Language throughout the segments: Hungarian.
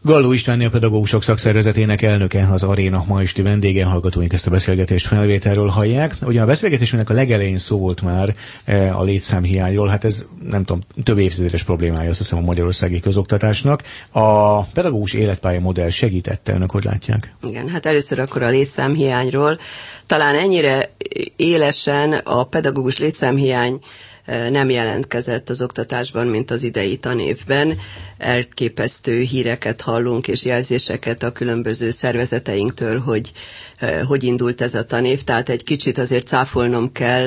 Galló Istvánné, a Pedagógusok Szakszervezetének elnöke, az Aréna ma esti vendége, hallgatóink ezt a beszélgetést felvételről hallják. Ugye a beszélgetésünknek a legelején szó volt már a létszámhiányról, hát ez nem tudom, több évtizedes problémája, azt hiszem, a magyarországi közoktatásnak. A pedagógus életpálya modell segítette, önök hogy látják? Igen, hát először akkor a létszámhiányról. Talán ennyire élesen a pedagógus létszámhiány nem jelentkezett az oktatásban, mint az idei tanévben. Elképesztő híreket hallunk és jelzéseket a különböző szervezeteinktől, hogy indult ez a tanév. Tehát egy kicsit azért cáfolnom kell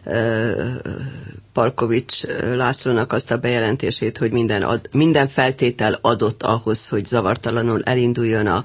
Palkovics Lászlónak azt a bejelentését, hogy minden feltétel adott ahhoz, hogy zavartalanul elinduljon a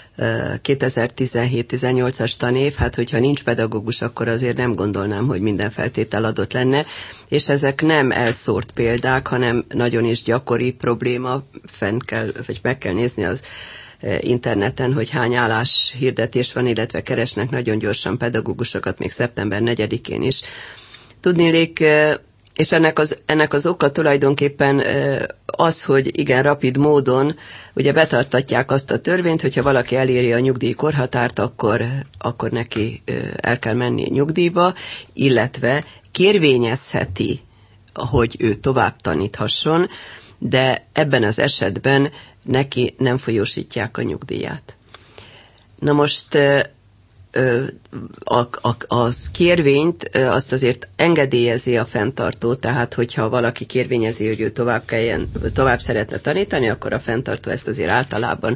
2017-18-as tanév, hát hogyha nincs pedagógus, akkor azért nem gondolnám, hogy minden feltétel adott lenne, és ezek nem elszórt példák, hanem nagyon is gyakori probléma, meg kell nézni az interneten, hogy hány állás hirdetés van, illetve keresnek nagyon gyorsan pedagógusokat, még szeptember 4-én is. Tudniillik, és ennek az oka tulajdonképpen az, hogy igen, rapid módon ugye betartatják azt a törvényt, hogyha valaki eléri a nyugdíjkorhatárt, akkor neki el kell menni nyugdíjba, illetve kérvényezheti, hogy ő tovább taníthasson, de ebben az esetben neki nem folyósítják a nyugdíját. Na most a kérvényt azt azért engedélyezi a fenntartó, tehát hogyha valaki kérvényezi, hogy ő tovább szeretne tanítani, akkor a fenntartó ezt azért általában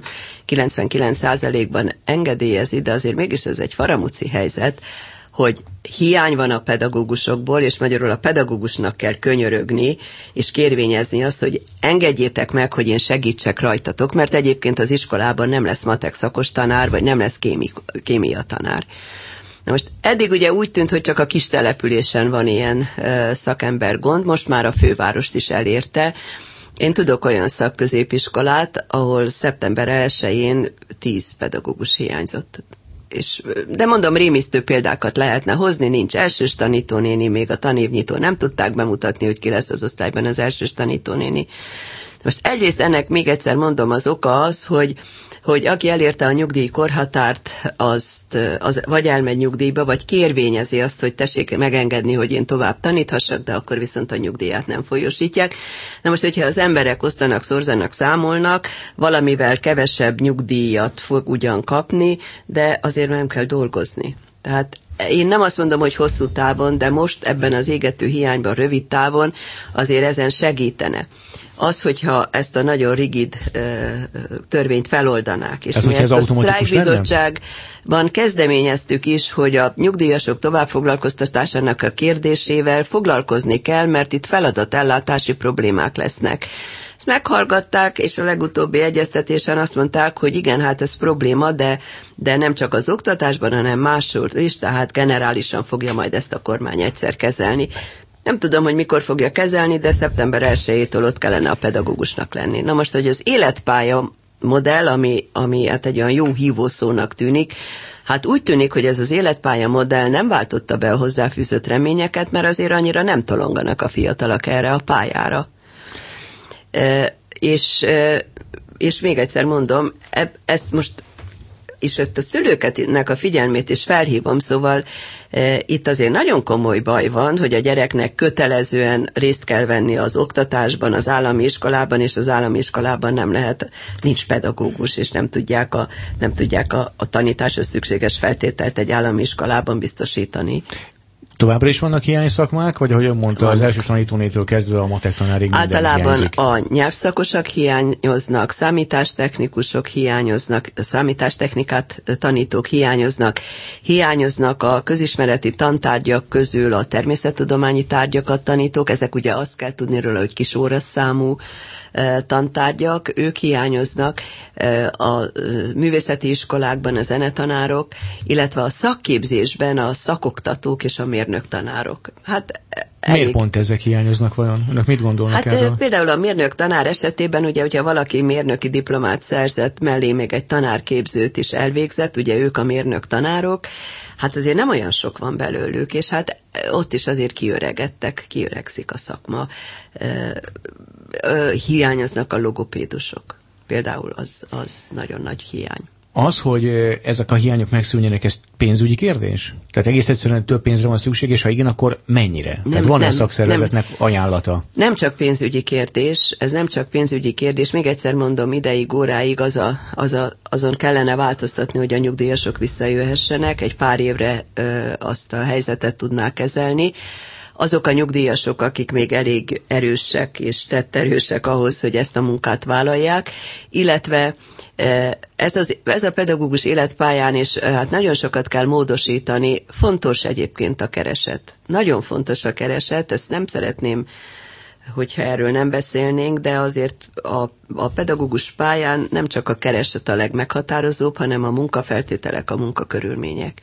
99%-ban engedélyezi, de azért mégis ez egy faramúci helyzet, hogy hiány van a pedagógusokból, és magyarul a pedagógusnak kell könyörögni, és kérvényezni azt, hogy engedjétek meg, hogy én segítsek rajtatok, mert egyébként az iskolában nem lesz matek szakos tanár, vagy nem lesz kémia tanár. Na most eddig ugye úgy tűnt, hogy csak a kis településen van ilyen szakember gond, most már a fővárost is elérte. Én tudok olyan szakközépiskolát, ahol szeptember 1-én 10 pedagógus hiányzott. De mondom, rémisztő példákat lehetne hozni, nincs elsős tanítónéni, még a tanévnyitó nem tudták bemutatni, hogy ki lesz az osztályban az elsős tanítónéni. Most egyrészt ennek még egyszer mondom, az oka az, hogy aki elérte a nyugdíjkorhatárt, az vagy elmegy nyugdíjba, vagy kérvényezi azt, hogy tessék megengedni, hogy én tovább taníthassak, de akkor viszont a nyugdíját nem folyósítják. Na most, hogyha az emberek osztanak, szorzanak, számolnak, valamivel kevesebb nyugdíjat fog ugyan kapni, de azért nem kell dolgozni. Tehát én nem azt mondom, hogy hosszú távon, de most ebben az égető hiányban, rövid távon azért ezen segítene. Az, hogyha ezt a nagyon rigid törvényt feloldanák, és mi ezt a sztrájkbizottságban kezdeményeztük is, hogy a nyugdíjasok továbbfoglalkoztatásának a kérdésével foglalkozni kell, mert itt feladatellátási problémák lesznek. Ezt meghallgatták, és a legutóbbi egyeztetésen azt mondták, hogy igen, hát ez probléma, de nem csak az oktatásban, hanem máshol is, tehát generálisan fogja majd ezt a kormány egyszer kezelni. Nem tudom, hogy mikor fogja kezelni, de szeptember 1-től ott kellene a pedagógusnak lenni. Na most, hogy az életpálya modell, ami hát egy olyan jó hívószónak tűnik, hát úgy tűnik, hogy ez az életpálya modell nem váltotta be a hozzáfűzött reményeket, mert azért annyira nem tolonganak a fiatalok erre a pályára. És még egyszer mondom, ezt most és ezt a szülőknek a figyelmét is felhívom, szóval itt azért nagyon komoly baj van, hogy a gyereknek kötelezően részt kell venni az oktatásban, az állami iskolában, és az állami iskolában nincs pedagógus, és nem tudják a tanításhoz szükséges feltételt egy állami iskolában biztosítani. Továbbra is vannak hiány szakmák, vagy ahogy mondta, az elsős tanítónétől kezdve a matek tanárig minden általában hiányzik? A nyelvszakosok hiányoznak, számítástechnikusok hiányoznak, számítástechnikát tanítók hiányoznak a közismereti tantárgyak közül a természettudományi tárgyakat tanítók, ezek ugye azt kell tudni róla, hogy kis óraszámú tantárgyak, ők hiányoznak, a művészeti iskolákban a zenetanárok, illetve a szakképzésben a szakoktatók és a mérnöktanárok. Hát miért pont ezek hiányoznak vajon? Önök mit gondolnak erről? Például a mérnök tanár esetében, ugye, hogyha valaki mérnöki diplomát szerzett, mellé még egy tanárképzőt is elvégzett, ugye ők a mérnök tanárok, hát azért nem olyan sok van belőlük, és hát ott is azért kiöregszik a szakma. Hiányoznak a logopédusok. például az nagyon nagy hiány. Az, hogy ezek a hiányok megszűnjenek, ez pénzügyi kérdés? Tehát egész egyszerűen több pénzre van szükség, és ha igen, akkor mennyire? Tehát van-e a szakszervezetnek ajánlata? Nem csak pénzügyi kérdés, ez nem csak pénzügyi kérdés, még egyszer mondom, ideig, óráig azon kellene változtatni, hogy a nyugdíjasok visszajöhessenek, egy pár évre azt a helyzetet tudnák kezelni. Azok a nyugdíjasok, akik még elég erősek és tetterősek ahhoz, hogy ezt a munkát vállalják, illetve ez a pedagógus életpályán is hát nagyon sokat kell módosítani. Fontos egyébként a kereset. Nagyon fontos a kereset, ezt nem szeretném, hogyha erről nem beszélnénk, de azért a pedagógus pályán nem csak a kereset a legmeghatározóbb, hanem a munkafeltételek, a munkakörülmények.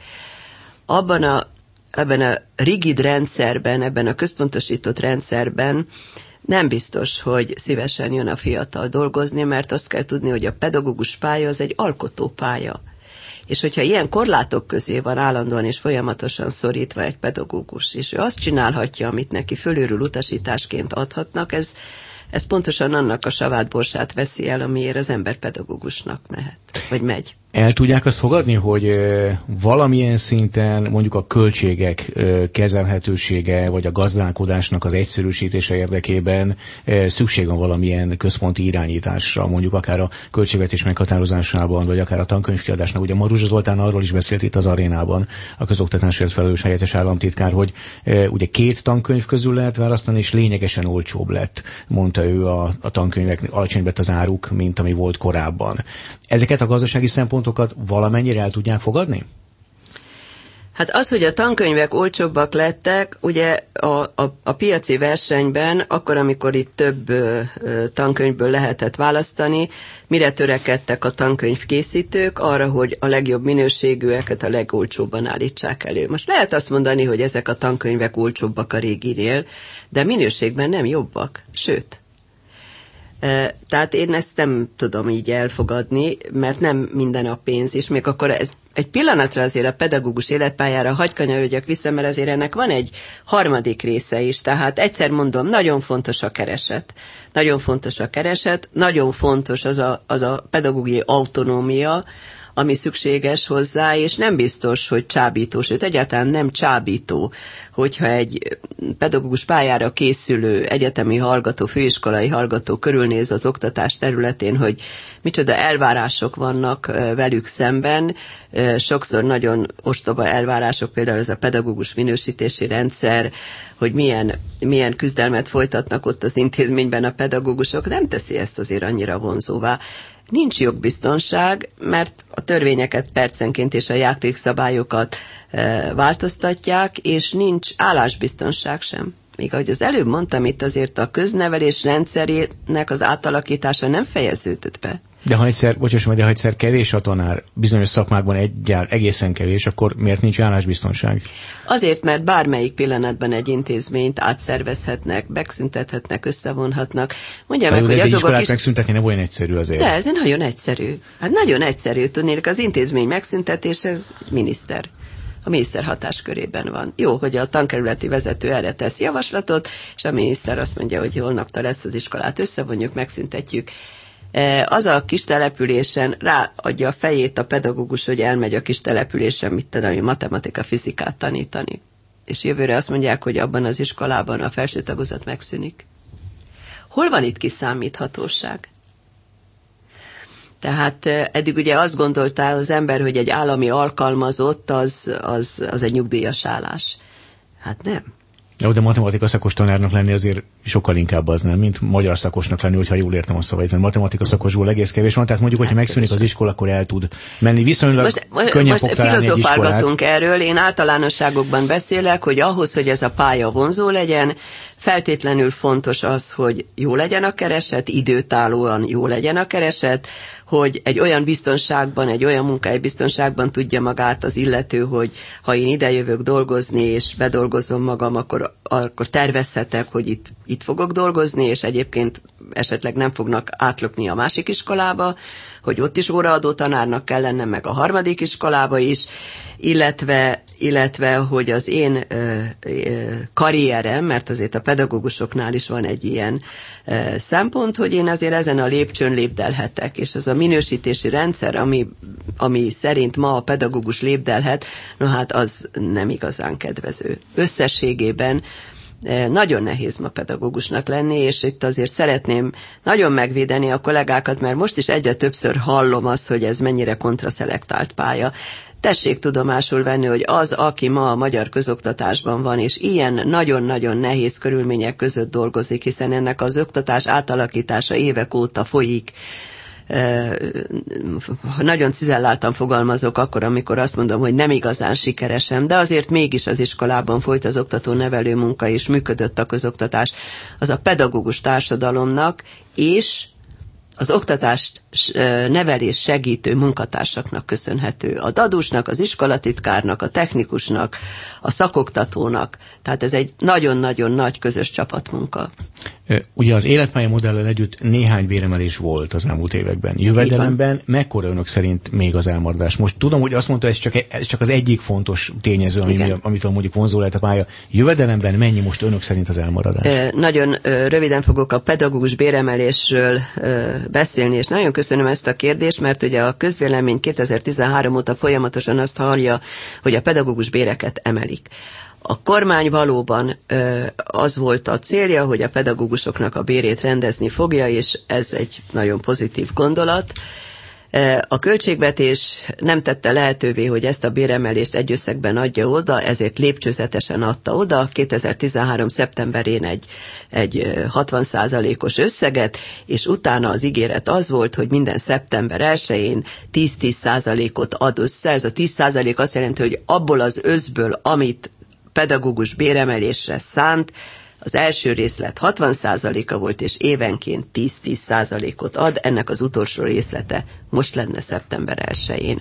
Ebben a rigid rendszerben, ebben a központosított rendszerben nem biztos, hogy szívesen jön a fiatal dolgozni, mert azt kell tudni, hogy a pedagógus pálya az egy alkotó pálya. És hogyha ilyen korlátok közé van állandóan és folyamatosan szorítva egy pedagógus, és ő azt csinálhatja, amit neki fölülről utasításként adhatnak, ez pontosan annak a savátborsát veszi el, amiért az ember pedagógusnak mehet, vagy megy. El tudják azt fogadni, hogy valamilyen szinten mondjuk a költségek kezelhetősége, vagy a gazdálkodásnak az egyszerűsítése érdekében szükség van valamilyen központi irányításra, mondjuk akár a költségvetés meghatározásában, vagy akár a tankönyvkiadásnak. Ugye Maruzsa Zoltán arról is beszélt itt az arénában, a közoktatásért felelős helyettes államtitkár, hogy ugye 2 tankönyv közül lehet választani, és lényegesen olcsóbb lett, mondta ő a tankönyvek, alacsony lett az áruk, mint ami volt korábban. Ezeket a gazdasági szempontokat valamennyire el tudják fogadni? Hát az, hogy a tankönyvek olcsóbbak lettek, ugye a piaci versenyben, akkor, amikor itt több tankönyvből lehetett választani, mire törekedtek a tankönyvkészítők? Arra, hogy a legjobb minőségűeket a legolcsóbban állítsák elő. Most lehet azt mondani, hogy ezek a tankönyvek olcsóbbak a réginél, de minőségben nem jobbak, sőt. Tehát én ezt nem tudom így elfogadni, mert nem minden a pénz, és még akkor egy pillanatra azért a pedagógus életpályára hagy kanyarodjak vissza, mert azért ennek van egy harmadik része is, tehát egyszer mondom, nagyon fontos a kereset. Nagyon fontos a kereset, nagyon fontos az a pedagógiai autonómia, ami szükséges hozzá, és nem biztos, hogy csábító, sőt egyáltalán nem csábító, hogyha egy pedagógus pályára készülő egyetemi hallgató, főiskolai hallgató körülnéz az oktatás területén, hogy micsoda elvárások vannak velük szemben, sokszor nagyon ostoba elvárások, például ez a pedagógus minősítési rendszer, hogy milyen küzdelmet folytatnak ott az intézményben a pedagógusok, nem teszi ezt azért annyira vonzóvá. Nincs jogbiztonság, mert a törvényeket percenként és a játékszabályokat változtatják, és nincs állásbiztonság sem. Még ahogy az előbb mondtam, itt azért a köznevelés rendszerének az átalakítása nem fejeződött be. De ha egyszer kevés a tanár, bizonyos szakmákban egészen kevés, akkor miért nincs állásbiztonság? Azért, mert bármelyik pillanatban egy intézményt átszervezhetnek, megszüntethetnek, összevonhatnak. Mondja meg, hogy azok iskolát megszüntetni nem olyan egyszerű azért. De ez nagyon egyszerű. Hát nagyon egyszerű. Tudnék, az intézmény megszüntetése, ez miniszter. A miniszter hatáskörében van. Jó, hogy a tankerületi vezető erre tesz javaslatot, és a miniszter azt mondja, hogy holnaptól ezt az iskolát összevonjuk, megszüntetjük. Az a kis településen ráadja a fejét a pedagógus, hogy elmegy a kis településen, mit tudom, matematika, fizikát tanítani. És jövőre azt mondják, hogy abban az iskolában a felső tagozat megszűnik. Hol van itt kiszámíthatóság? Tehát eddig ugye azt gondolta az ember, hogy egy állami alkalmazott az egy nyugdíjas állás. Hát nem. Jó, de matematika szakos tanárnak lenni azért sokkal inkább az nem, mint magyar szakosnak lenni, hogyha jól értem a szavait, mert matematika szakosból egész kevés van, tehát mondjuk, hogyha megszűnik az iskola, akkor el tud menni. Viszonylag könnyen fog találni egy iskolát. Filozofálgatunk erről, én általánosságokban beszélek, hogy ahhoz, hogy ez a pálya vonzó legyen, feltétlenül fontos az, hogy jó legyen a kereset, időtállóan jó legyen a kereset, hogy egy olyan biztonságban, egy olyan munkahelybiztonságban tudja magát az illető, hogy ha én idejövök dolgozni, és bedolgozom magam, akkor tervezhetek, hogy itt fogok dolgozni, és egyébként esetleg nem fognak átlökni a másik iskolába, hogy ott is óraadó tanárnak kell lennem, meg a harmadik iskolába is, illetve hogy az én karrierem, mert azért a pedagógusoknál is van egy ilyen szempont, hogy én azért ezen a lépcsőn lépdelhetek, és az a minősítési rendszer, ami szerint ma a pedagógus lépdelhet, no hát az nem igazán kedvező. Összességében nagyon nehéz ma pedagógusnak lenni, és itt azért szeretném nagyon megvédeni a kollégákat, mert most is egyre többször hallom azt, hogy ez mennyire kontraszelektált pálya. Tessék tudomásul venni, hogy az, aki ma a magyar közoktatásban van, és ilyen nagyon-nagyon nehéz körülmények között dolgozik, hiszen ennek az oktatás átalakítása évek óta folyik. Nagyon cizelláltan fogalmazok akkor, amikor azt mondom, hogy nem igazán sikeresen, de azért mégis az iskolában folyt az oktató-nevelő munka, és működött a közoktatás. Az a pedagógus társadalomnak és az oktatást nevelés segítő munkatársaknak köszönhető. A dadusnak, az iskolatitkárnak, a technikusnak, a szakoktatónak. Tehát ez egy nagyon-nagyon nagy közös csapatmunka. Ugye az életpálya modellel együtt néhány béremelés volt az elmúlt években. Jövedelemben mekkora önök szerint még az elmaradás? Most tudom, hogy azt mondta, ez csak az egyik fontos tényező, amitől mondjuk vonzó lehet a pálya. Jövedelemben mennyi most önök szerint az elmaradás? Nagyon röviden fogok a pedagógus béremelésről beszélni, és nagyon köszönöm ezt a kérdést, mert ugye a közvélemény 2013 óta folyamatosan azt hallja, hogy a pedagógus béreket emelik. A kormány valóban az volt a célja, hogy a pedagógusoknak a bérét rendezni fogja, és ez egy nagyon pozitív gondolat. A költségvetés nem tette lehetővé, hogy ezt a béremelést egy összegben adja oda, ezért lépcsőzetesen adta oda. 2013. szeptemberén egy 60%-os összeget, és utána az ígéret az volt, hogy minden szeptember 1-én 10-10%-ot ad össze. Ez a 10% azt jelenti, hogy abból az összből, amit pedagógus béremelésre szánt, az első részlet 60%-a volt, és évenként 10-10%-ot ad, ennek az utolsó részlete most lenne szeptember 1-én.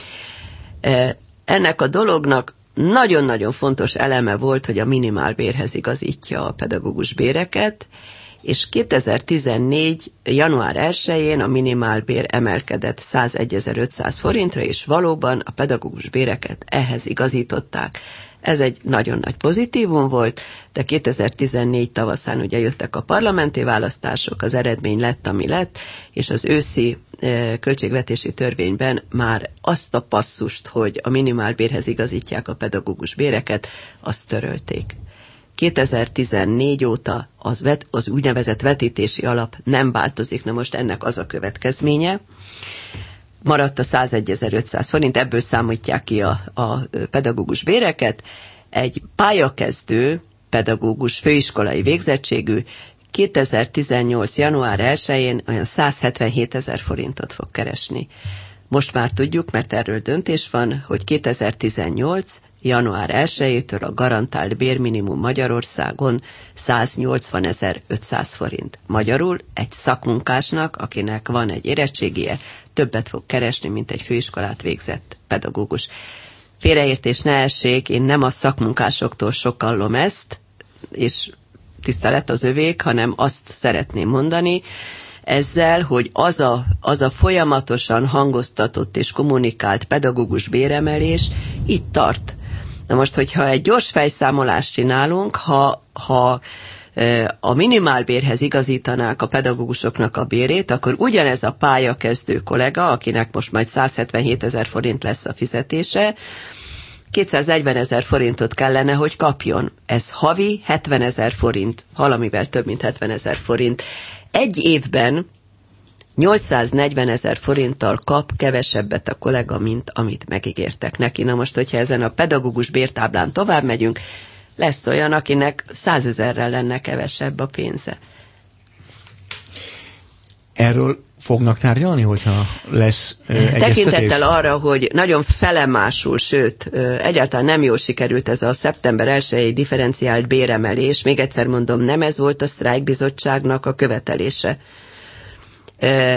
Ennek a dolognak nagyon-nagyon fontos eleme volt, hogy a minimálbérhez igazítja a pedagógus béreket, és 2014. január 1-én a minimálbér emelkedett 101.500 forintra, és valóban a pedagógus béreket ehhez igazították. Ez egy nagyon nagy pozitívum volt, de 2014 tavaszán ugye jöttek a parlamenti választások, az eredmény lett, ami lett, és az őszi költségvetési törvényben már azt a passzust, hogy a minimálbérhez igazítják a pedagógus béreket, azt törölték. 2014 óta az úgynevezett vetítési alap nem változik, na most ennek az a következménye, maradt a 101.500 forint, ebből számítják ki a pedagógus béreket. Egy pályakezdő pedagógus, főiskolai végzettségű 2018. január 1-én olyan 177.000 forintot fog keresni. Most már tudjuk, mert erről döntés van, hogy 2018. január 1-től a garantált bérminimum Magyarországon 180.500 forint. Magyarul egy szakmunkásnak, akinek van egy érettségie, többet fog keresni, mint egy főiskolát végzett pedagógus. Félreértés ne essék, én nem a szakmunkásoktól sokallom ezt, és tisztelet az övék, hanem azt szeretném mondani ezzel, hogy az a folyamatosan hangoztatott és kommunikált pedagógus béremelés itt tart. Na most, hogyha egy gyors fejszámolást csinálunk, ha a minimálbérhez igazítanák a pedagógusoknak a bérét, akkor ugyanez a pályakezdő kollega, akinek most majd 177.000 forint lesz a fizetése, 240.000 forintot kellene, hogy kapjon. Ez havi 70.000 forint, valamivel több mint 70.000 forint. Egy évben 840.000 forinttal kap kevesebbet a kollega, mint amit megígértek neki. Na most, hogyha ezen a pedagógus bértáblán tovább megyünk, lesz olyan, akinek 100.000-rel lenne kevesebb a pénze. Erről fognak tárgyalni, hogyha lesz egyeztetés? Tekintettel arra, hogy nagyon felemásul, sőt, egyáltalán nem jól sikerült ez a szeptember 1-i differenciált béremelés. Még egyszer mondom, nem ez volt a sztrájkbizottságnak a követelése.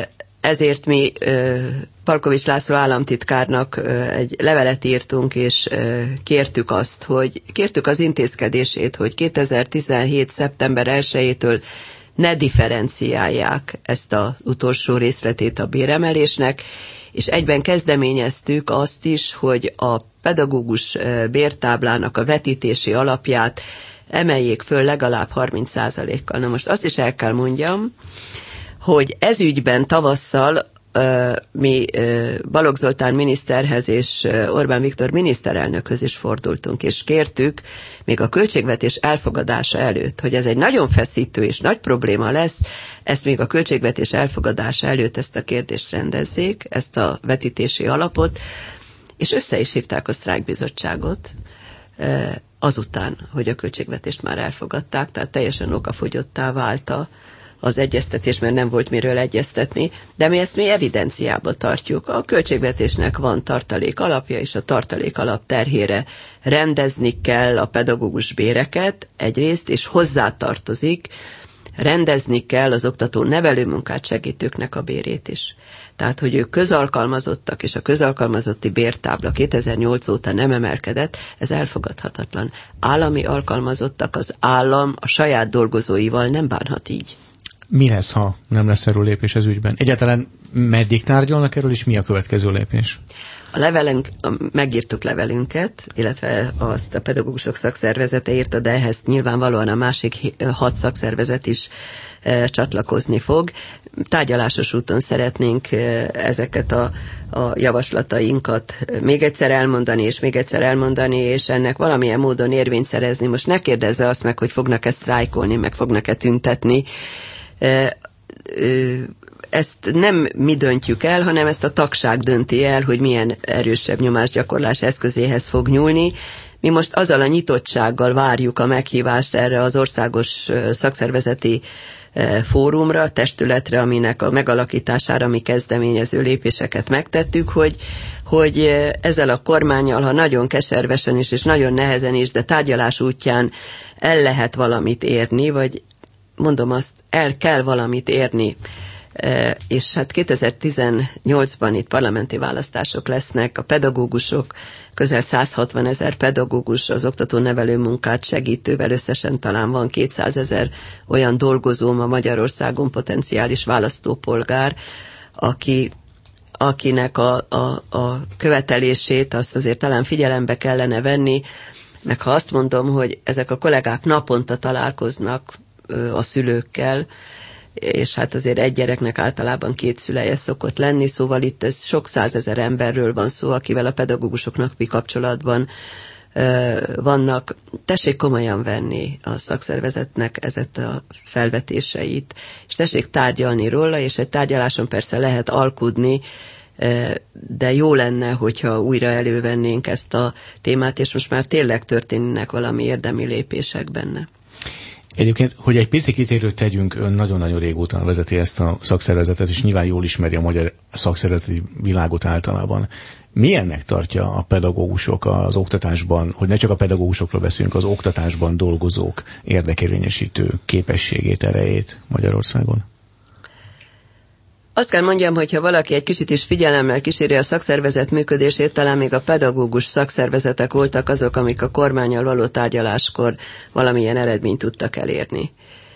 ezért mi Palkovics László államtitkárnak egy levelet írtunk, és kértük az intézkedését, hogy 2017. szeptember 1-től ne differenciálják ezt az utolsó részletét a béremelésnek, és egyben kezdeményeztük azt is, hogy a pedagógus bértáblának a vetítési alapját emeljék föl legalább 30%-kal. Na most azt is el kell mondjam, hogy ez ügyben tavasszal mi Balogh Zoltán miniszterhez és Orbán Viktor miniszterelnökhöz is fordultunk, és kértük még a költségvetés elfogadása előtt, hogy ez egy nagyon feszítő és nagy probléma lesz, ezt még a költségvetés elfogadása előtt ezt a kérdést rendezzék, ezt a vetítési alapot, és össze is hívták a sztrájkbizottságot azután, hogy a költségvetést már elfogadták, tehát teljesen okafogyottá vált az egyeztetés, mert nem volt miről egyeztetni, de mi ezt evidenciába tartjuk. A költségvetésnek van tartalék alapja, és a tartalék alap terhére rendezni kell a pedagógus béreket egyrészt, és hozzátartozik, rendezni kell az oktató nevelőmunkát segítőknek a bérét is. Tehát, hogy ők közalkalmazottak, és a közalkalmazotti bértábla 2008 óta nem emelkedett, ez elfogadhatatlan. Állami alkalmazottak, az állam a saját dolgozóival nem bánhat így. Mi lesz, ha nem lesz erről lépés az ügyben? Egyáltalán meddig tárgyalnak erről, és mi a következő lépés? Megírtuk levelünket, illetve azt a pedagógusok szakszervezete írta, de ehhez nyilvánvalóan a másik 6 szakszervezet is csatlakozni fog. Tárgyalásos úton szeretnénk ezeket a javaslatainkat még egyszer elmondani, és ennek valamilyen módon érvényt szerezni. Most ne kérdezze azt meg, hogy fognak-e sztrájkolni, meg fognak-e tüntetni. Ezt nem mi döntjük el, hanem ezt a tagság dönti el, hogy milyen erősebb nyomásgyakorlás eszközéhez fog nyúlni. Mi most azzal a nyitottsággal várjuk a meghívást erre az országos szakszervezeti fórumra, testületre, aminek a megalakítására mi kezdeményező lépéseket megtettük, hogy ezzel a kormánnyal, ha nagyon keservesen is, és nagyon nehezen is, de tárgyalás útján el lehet valamit érni, vagy mondom azt, el kell valamit érni. És hát 2018-ban itt parlamenti választások lesznek, a pedagógusok, közel 160 000 pedagógus, az oktató-nevelő munkát segítővel összesen talán van 200 000 olyan dolgozó ma Magyarországon, potenciális választópolgár, akinek a követelését azt azért talán figyelembe kellene venni, meg ha azt mondom, hogy ezek a kollégák naponta találkoznak a szülőkkel, és hát azért egy gyereknek általában 2 szüleje szokott lenni, szóval itt ez sok 100 000 emberről van szó, akivel a pedagógusoknak mi kapcsolatban vannak. Tessék komolyan venni a szakszervezetnek ezeket a felvetéseit, és tessék tárgyalni róla, és egy tárgyaláson persze lehet alkudni, de jó lenne, hogyha újra elővennénk ezt a témát, és most már tényleg történnek valami érdemi lépések benne. Egyébként, hogy egy pici kitérőt tegyünk, ön nagyon-nagyon régóta vezeti ezt a szakszervezetet, és nyilván jól ismeri a magyar szakszervezeti világot általában. Milyennek tartja a pedagógusok az oktatásban, hogy ne csak a pedagógusokról beszélünk, az oktatásban dolgozók érdekérvényesítő képességét, erejét Magyarországon? Azt kell mondjam, hogy ha valaki egy kicsit is figyelemmel kíséri a szakszervezet működését, talán még a pedagógus szakszervezetek voltak azok, amik a kormánnyal való tárgyaláskor valamilyen eredményt tudtak elérni.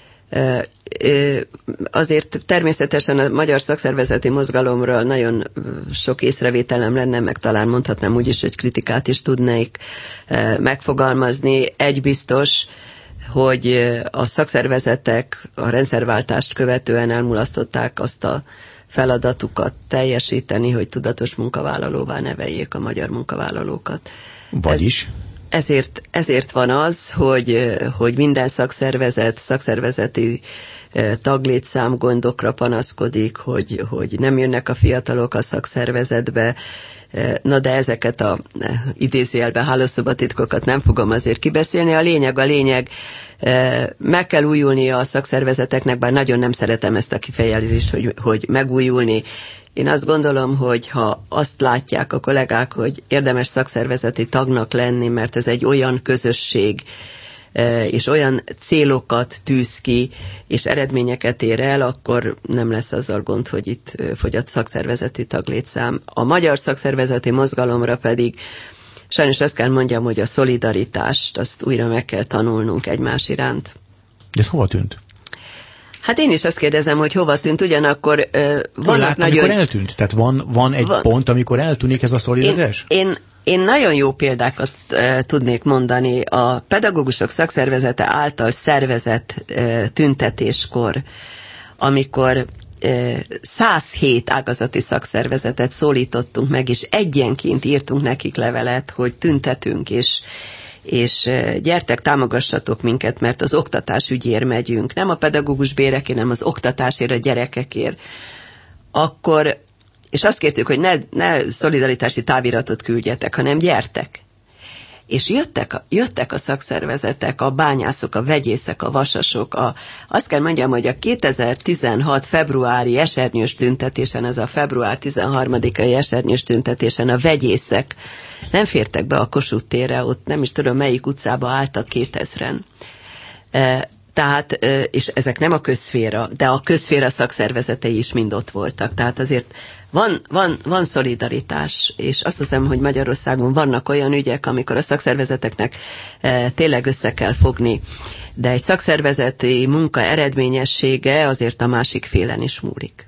Azért természetesen a magyar szakszervezeti mozgalomról nagyon sok észrevételem lenne, meg talán mondhatnám úgy is, hogy kritikát is tudnék megfogalmazni. Egy biztos, hogy a szakszervezetek a rendszerváltást követően elmulasztották azt a feladatukat teljesíteni, hogy tudatos munkavállalóvá neveljék a magyar munkavállalókat. Vagyis? Ezért van az, hogy minden szakszervezeti taglétszám gondokra panaszkodik, hogy nem jönnek a fiatalok a szakszervezetbe. Na de ezeket a idézőjelben hálószobatitkokat nem fogom azért kibeszélni. A lényeg, meg kell újulnia a szakszervezeteknek, bár nagyon nem szeretem ezt a kifejezést, hogy megújulni. Én azt gondolom, hogy ha azt látják a kollégák, hogy érdemes szakszervezeti tagnak lenni, mert ez egy olyan közösség, és olyan célokat tűz ki, és eredményeket ér el, akkor nem lesz azzal gond, hogy itt fogy a szakszervezeti taglétszám. A magyar szakszervezeti mozgalomra pedig sajnos azt kell mondjam, hogy a szolidaritást azt újra meg kell tanulnunk egymás iránt. De ez hova tűnt? Hát én is azt kérdezem, hogy hova tűnt, ugyanakkor vannak nagyon... Amikor eltűnt? Tehát van egy pont, amikor eltűnik ez a szolidaritás? Én nagyon jó példákat tudnék mondani. A pedagógusok szakszervezete által szervezett tüntetéskor, amikor 107 ágazati szakszervezetet szólítottunk meg, és egyenként írtunk nekik levelet, hogy tüntetünk, és gyertek, támogassatok minket, mert az oktatás ügyért megyünk, nem a pedagógus bérekért, nem az oktatásért, a gyerekekért. Akkor, és azt kértük, hogy ne szolidaritási táviratot küldjetek, hanem gyertek. És jöttek a szakszervezetek, a bányászok, a vegyészek, a vasasok. Azt kell mondjam, hogy a 2016 februári esernyős tüntetésen, ez a február 13-ai esernyős tüntetésen a vegyészek nem fértek be a Kossuth térre, ott nem is tudom melyik utcába álltak 2000-en. Tehát, és ezek nem a közszféra, de a közszféra szakszervezetei is mind ott voltak. Tehát azért van szolidaritás, és azt hiszem, hogy Magyarországon vannak olyan ügyek, amikor a szakszervezeteknek tényleg össze kell fogni. De egy szakszervezeti munka eredményessége azért a másik félen is múlik.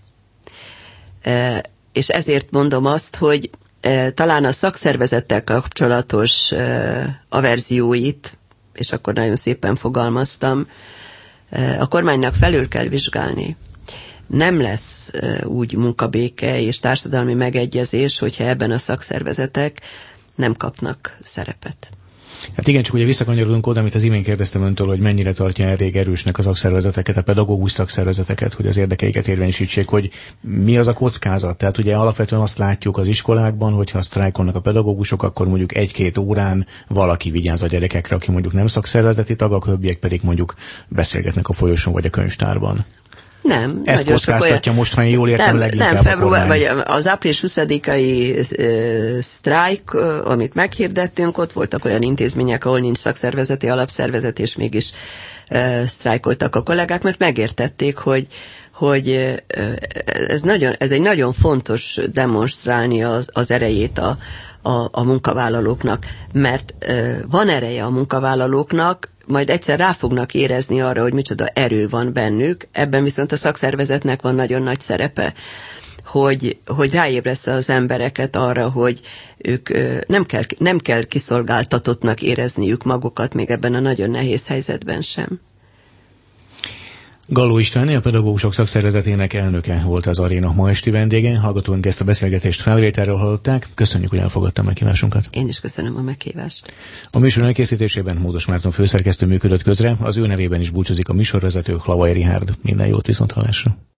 És ezért mondom azt, hogy talán a szakszervezettel kapcsolatos averzióit, és akkor nagyon szépen fogalmaztam, a kormánynak felül kell vizsgálni. Nem lesz úgy munkabéke és társadalmi megegyezés, hogyha ebben a szakszervezetek nem kapnak szerepet. Hát igen, csak ugye visszakanyarodunk oda, amit az imént kérdeztem öntől, hogy mennyire tartja elég erősnek a szakszervezeteket, a pedagógus szakszervezeteket, hogy az érdekeiket érvényesítsék, hogy mi az a kockázat. Tehát ugye alapvetően azt látjuk az iskolákban, hogyha sztrájkolnak a pedagógusok, akkor mondjuk 1-2 órán valaki vigyáz a gyerekekre, aki mondjuk nem szakszervezeti tag, a többiek pedig mondjuk beszélgetnek a folyosón vagy a könyvtárban. Nem. Ezt kockáztatja most, ha én jól értem, leginkább nem, február, vagy az április 20-ai sztrájk, amit meghirdettünk, ott voltak olyan intézmények, ahol nincs szakszervezeti alapszervezet, és mégis sztrájkoltak a kollégák, mert megértették, hogy ez egy nagyon fontos demonstrálni az erejét a munkavállalóknak, mert van ereje a munkavállalóknak, majd egyszer rá fognak érezni arra, hogy micsoda erő van bennük, ebben viszont a szakszervezetnek van nagyon nagy szerepe, hogy ráébressze az embereket arra, hogy ők nem kell kiszolgáltatottnak érezniük magukat, még ebben a nagyon nehéz helyzetben sem. Galló István, a pedagógusok szakszervezetének elnöke volt az Aréna ma esti vendége. Hallgatóink ezt a beszélgetést felvételről hallották. Köszönjük, hogy elfogadta a meghívásunkat. Én is köszönöm a meghívást. A műsor elkészítésében Módos Márton főszerkesztő működött közre, az ő nevében is búcsúzik a műsorvezető, Hlavai Richárd. Minden jót, viszonthallásra.